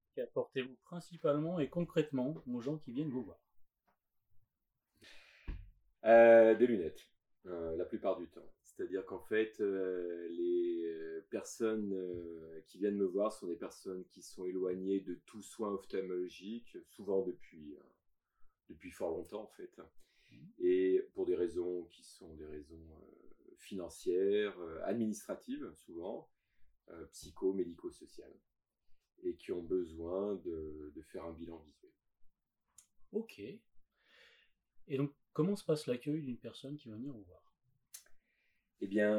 Qu'apportez-vous principalement et concrètement aux gens qui viennent vous voir? Des lunettes, la plupart du temps. C'est-à-dire qu'en fait, les personnes qui viennent me voir sont des personnes qui sont éloignées de tout soin ophtalmologique, souvent depuis fort longtemps en fait, et pour des raisons qui sont des raisons financières, administratives souvent, psycho-médico-sociales, et qui ont besoin de faire un bilan visuel. Ok. Et donc, comment se passe l'accueil d'une personne qui va venir vous voir? Eh bien,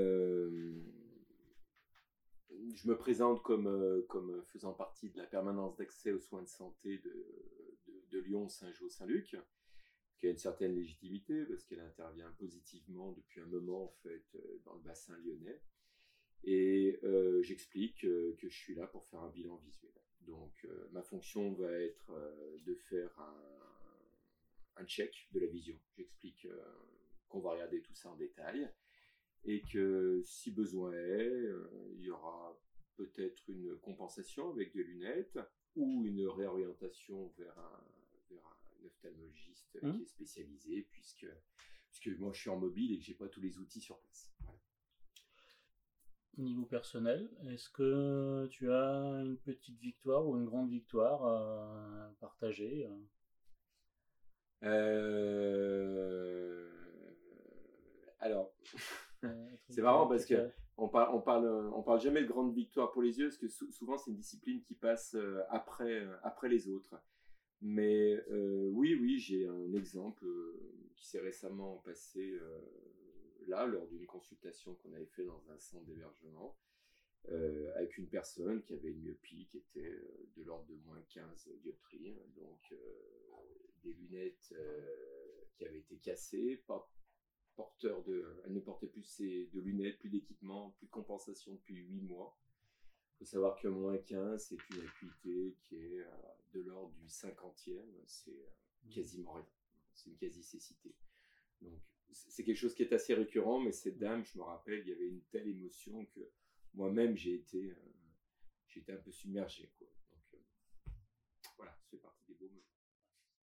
je me présente comme faisant partie de la permanence d'accès aux soins de santé de Lyon, Saint-Jean, Saint-Luc, qui a une certaine légitimité parce qu'elle intervient positivement depuis un moment en fait dans le bassin lyonnais. Et j'explique que je suis là pour faire un bilan visuel. Donc ma fonction va être de faire un check de la vision. J'explique qu'on va regarder tout ça en détail et que si besoin est, il y aura peut-être une compensation avec des lunettes ou une réorientation vers un ophtalmologiste qui est spécialisé puisque moi je suis en mobile et que j'ai pas tous les outils sur place. Voilà. Au niveau personnel, est-ce que tu as une petite victoire ou une grande victoire à partager? Alors, c'est marrant parce que on parle jamais de grande victoire pour les yeux parce que souvent c'est une discipline qui passe après les autres. Mais oui, j'ai un exemple qui s'est récemment passé là lors d'une consultation qu'on avait fait dans un centre d'hébergement avec une personne qui avait une myopie qui était de l'ordre de moins 15 dioptries, donc des lunettes qui avaient été cassées, pas porteur elle ne portait plus de lunettes, plus d'équipement, plus de compensation depuis 8 mois. Il faut savoir que moins 15, c'est une acuité qui est de l'ordre du 50e, c'est quasiment rien. C'est une quasi-cécité. Donc, c'est quelque chose qui est assez récurrent, mais cette dame, je me rappelle, il y avait une telle émotion que moi-même, j'ai été un peu submergé, quoi. Donc, voilà, ça fait partie des beaux moments.